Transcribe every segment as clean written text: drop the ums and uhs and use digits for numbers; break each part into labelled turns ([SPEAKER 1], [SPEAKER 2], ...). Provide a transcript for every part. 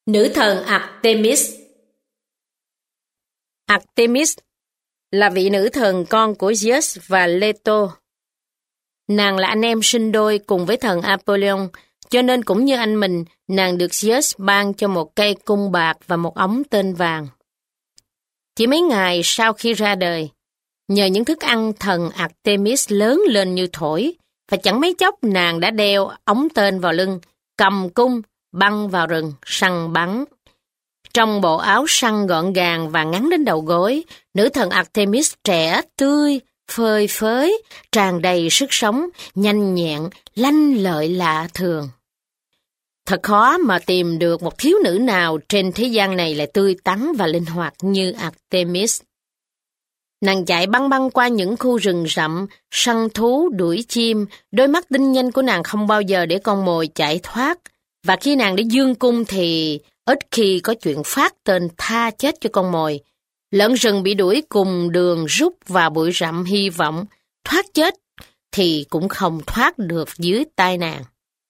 [SPEAKER 1] Nữ thần Artemis.
[SPEAKER 2] Artemis là vị nữ thần con của Zeus và Leto. Nàng là anh em sinh đôi cùng với thần Apollyon, cho nên cũng như anh mình, nàng được Zeus ban cho một cây cung bạc và một ống tên vàng. Chỉ mấy ngày sau khi ra đời, nhờ những thức ăn thần Artemis lớn lên như thổi, và chẳng mấy chốc nàng đã đeo ống tên vào lưng, cầm cung, băng vào rừng, săn bắn. Trong bộ áo săn gọn gàng và ngắn đến đầu gối, nữ thần Artemis trẻ tươi, phơi phới, tràn đầy sức sống, nhanh nhẹn, lanh lợi lạ thường. Thật khó mà tìm được một thiếu nữ nào trên thế gian này lại tươi tắn và linh hoạt như Artemis. Nàng chạy băng băng qua những khu rừng rậm, săn thú, đuổi chim, đôi mắt tinh nhanh của nàng không bao giờ để con mồi chạy thoát, và khi nàng để dương cung thì ít khi có chuyện phát tên tha chết cho con mồi. Lợn rừng bị đuổi cùng đường rút vào bụi rậm hy vọng thoát chết thì cũng không thoát được dưới tay nàng.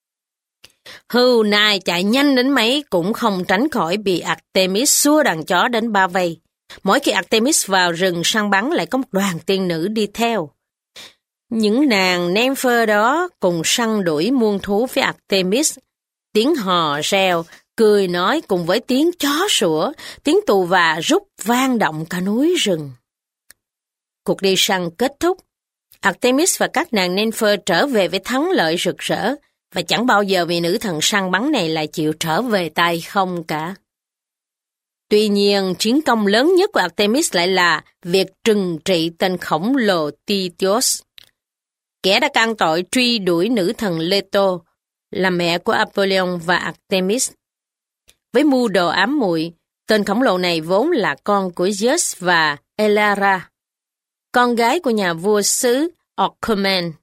[SPEAKER 2] Hươu nai chạy nhanh đến mấy cũng không tránh khỏi bị Artemis xua đàn chó đến bao vây. Mỗi khi Artemis vào rừng săn bắn lại có một đoàn tiên nữ đi theo. Những nàng nympher đó cùng săn đuổi muôn thú với Artemis. Tiếng hò reo, cười nói cùng với tiếng chó sủa, tiếng tù và rút vang động cả núi rừng. Cuộc đi săn kết thúc. Artemis và các nàng nympher trở về với thắng lợi rực rỡ, và chẳng bao giờ vị nữ thần săn bắn này lại chịu trở về tay không cả. Tuy nhiên, chiến công lớn nhất của Artemis lại là việc trừng trị tên khổng lồ Tityos, kẻ đã can tội truy đuổi nữ thần Leto, là mẹ của Apollyon và Artemis. Với mưu đồ ám muội, tên khổng lồ này vốn là con của Zeus và Elara, con gái của nhà vua xứ Orchomen.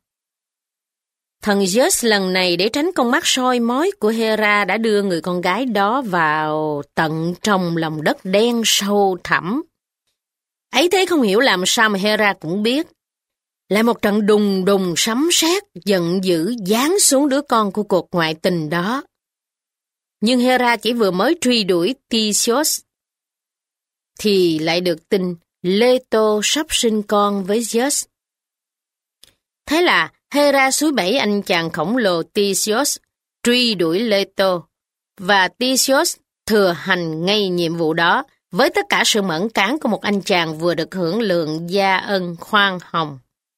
[SPEAKER 2] Thần Zeus lần này để tránh con mắt soi mói của Hera đã đưa người con gái đó vào tận trong lòng đất đen sâu thẳm. Ấy thế không hiểu làm sao mà Hera cũng biết. Lại một trận đùng đùng sấm sét giận dữ giáng xuống đứa con của cuộc ngoại tình đó. Nhưng Hera chỉ vừa mới truy đuổi Theseus thì lại được tin Leto sắp sinh con với Zeus. Thế là Hera xúi bẫy anh chàng khổng lồ Theseus truy đuổi Leto, và Theseus thừa hành ngay nhiệm vụ đó với tất cả sự mẫn cán của một anh chàng vừa được hưởng lượng gia ân khoan hồng.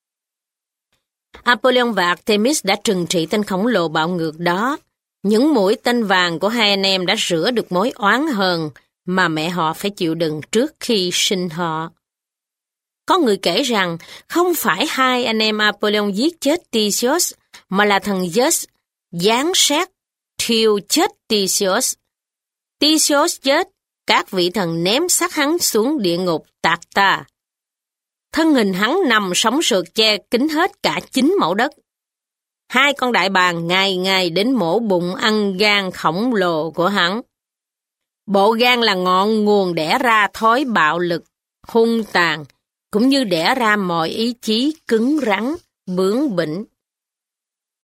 [SPEAKER 2] Apollyon và Artemis đã trừng trị tên khổng lồ bạo ngược đó. Những mũi tên vàng của hai anh em đã rửa được mối oán hờn mà mẹ họ phải chịu đựng trước khi sinh họ. Có người kể rằng không phải hai anh em Apollyon giết chết Theseus, mà là thần Zeus giáng xét thiêu chết Theseus. Theseus chết, các vị thần ném xác hắn xuống địa ngục Tartar. Thân hình hắn nằm sóng sượt che kín hết cả 9 mẫu đất. Hai con đại bàng ngày ngày đến mổ bụng ăn gan khổng lồ của hắn. Bộ gan là ngọn nguồn đẻ ra thói bạo lực, hung tàn, cũng như đẻ ra mọi ý chí cứng rắn, bướng bỉnh.